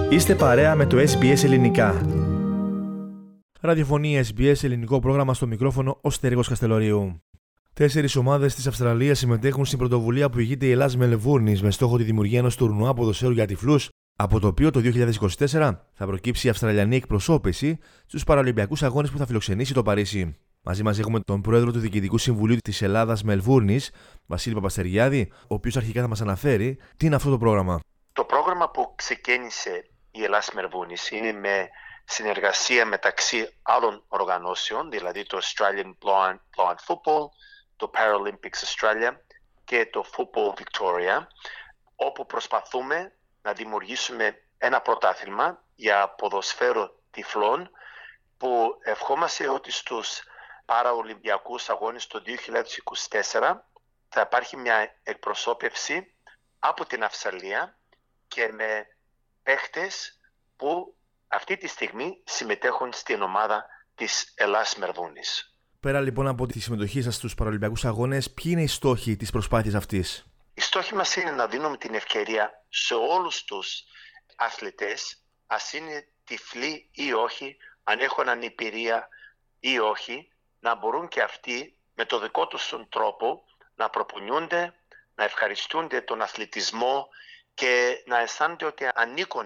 Είστε παρέα με το SBS Ελληνικά. Ραδιοφωνία SBS Ελληνικό πρόγραμμα, στο μικρόφωνο ο Στέργος Καστελωρίου. 4 ομάδες της Αυστραλίας συμμετέχουν στην πρωτοβουλία που ηγείται η Ελλάς Μελβούρνης με στόχο τη δημιουργία ενός τουρνουά ποδοσφαίρου για τυφλούς, από το οποίο το 2024 θα προκύψει η Αυστραλιανή εκπροσώπηση στους Παραολυμπιακούς Αγώνες που θα φιλοξενήσει το Παρίσι. Μαζί μας έχουμε τον πρόεδρο του Διοικητικού Συμβουλίου της Ελλάδας Μελβούρνης, Βασίλη Παπαστεριάδη, ο οποίος αρχικά θα μας αναφέρει τι είναι αυτό το πρόγραμμα. Το πρόγραμμα που ξεκίνησε η Ελλάς Μελβούρνης είναι με συνεργασία μεταξύ άλλων οργανώσεων, δηλαδή το Australian Blind Football, το Paralympics Australia και το Football Victoria, όπου προσπαθούμε να δημιουργήσουμε ένα πρωτάθλημα για ποδοσφαίρο τυφλών που ευχόμαστε ότι στους Παραολυμπιακούς Αγώνες το 2024 θα υπάρχει μια εκπροσώπευση από την Αυστραλία και με παίχτες που αυτή τη στιγμή συμμετέχουν στην ομάδα της Ελλάς Μελβούρνης. Πέρα λοιπόν από τη συμμετοχή σας στους Παραολυμπιακούς Αγώνες, ποιοι είναι οι στόχοι της προσπάθειας αυτής? Οι στόχοι μας είναι να δίνουμε την ευκαιρία σε όλους τους αθλητές, ας είναι τυφλοί ή όχι, αν έχουν ανιπηρία ή όχι, να μπορούν και αυτοί με το δικό τους τον τρόπο να προπονιούνται, να ευχαριστούνται τον αθλητισμό και να αισθάνονται ότι ανήκουν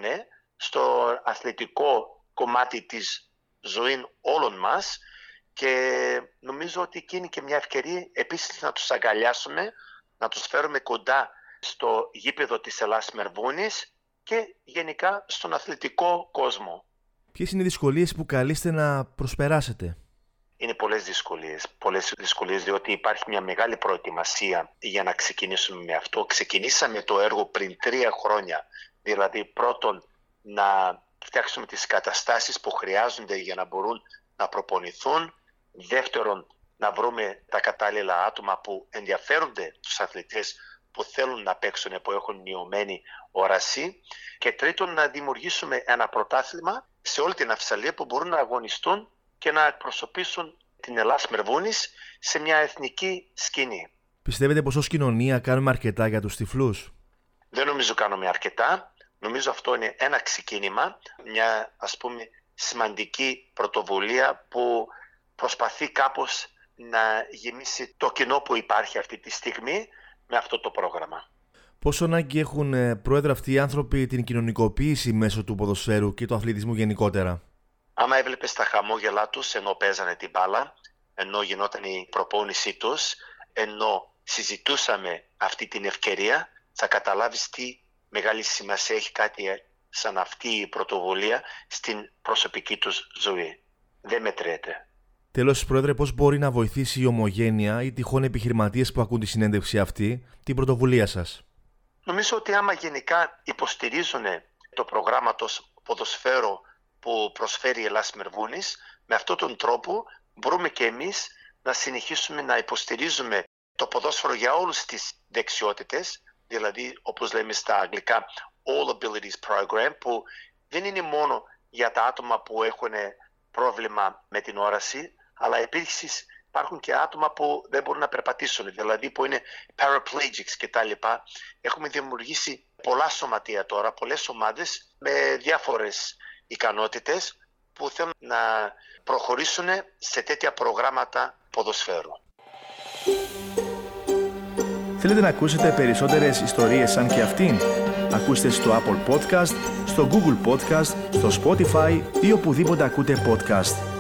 στο αθλητικό κομμάτι της ζωής όλων μας, και νομίζω ότι είναι και μια ευκαιρία επίσης να τους αγκαλιάσουμε, να τους φέρουμε κοντά στο γήπεδο της Ελλάς Μελβούρνης και γενικά στον αθλητικό κόσμο. Ποιες είναι οι δυσκολίες που καλείστε να προσπεράσετε? Είναι πολλές δυσκολίες διότι υπάρχει μια μεγάλη προετοιμασία για να ξεκινήσουμε με αυτό. Ξεκινήσαμε το έργο πριν 3 χρόνια, δηλαδή πρώτον να φτιάξουμε τις καταστάσεις που χρειάζονται για να μπορούν να προπονηθούν, δεύτερον να βρούμε τα κατάλληλα άτομα που ενδιαφέρονται, τους αθλητές που θέλουν να παίξουν, που έχουν μειωμένη όραση, και τρίτον να δημιουργήσουμε ένα πρωτάθλημα σε όλη την Αυστραλία που μπορούν να αγωνιστούν και να εκπροσωπήσουν την Ελλάς Μελβούρνης σε μια εθνική σκηνή. Πιστεύετε πως ως κοινωνία κάνουμε αρκετά για τους τυφλούς? Δεν νομίζω κάνουμε αρκετά. Νομίζω αυτό είναι ένα ξεκίνημα, μια σημαντική πρωτοβουλία που προσπαθεί κάπως να γεμίσει το κενό που υπάρχει αυτή τη στιγμή με αυτό το πρόγραμμα. Πόσο ανάγκη έχουν, πρόεδρε, αυτοί οι άνθρωποι την κοινωνικοποίηση μέσω του ποδοσφαίρου και του αθλητισμού γενικότερα? Άμα έβλεπες τα χαμόγελά τους ενώ παίζανε την μπάλα, ενώ γινόταν η προπόνησή τους, ενώ συζητούσαμε αυτή την ευκαιρία, θα καταλάβεις τι μεγάλη σημασία έχει κάτι σαν αυτή η πρωτοβουλία στην προσωπική τους ζωή. Δεν μετριέται. Τέλος, πρόεδρε, πώς μπορεί να βοηθήσει η Ομογένεια ή τυχόν επιχειρηματίες που ακούν τη συνέντευξη αυτή την πρωτοβουλία σας? Νομίζω ότι άμα γενικά υποστηρίζουν το πρόγραμμα του ποδοσφαίρου που προσφέρει η Ελλάς Μελβούρνης, με αυτόν τον τρόπο μπορούμε και εμείς να συνεχίσουμε να υποστηρίζουμε το ποδόσφαιρο για όλες τις δεξιότητες, δηλαδή όπως λέμε στα αγγλικά All Abilities Program, που δεν είναι μόνο για τα άτομα που έχουν πρόβλημα με την όραση, αλλά επίσης υπάρχουν και άτομα που δεν μπορούν να περπατήσουν, δηλαδή που είναι paraplegics κτλ. Έχουμε δημιουργήσει πολλά σωματεία τώρα, πολλές ομάδες με διάφορες ικανότητες που θέλουν να προχωρήσουν σε τέτοια προγράμματα ποδοσφαίρου. Θέλετε να ακούσετε περισσότερες ιστορίες σαν και αυτήν? Ακούστε στο Apple Podcast, στο Google Podcast, στο Spotify ή οπουδήποτε ακούτε podcast.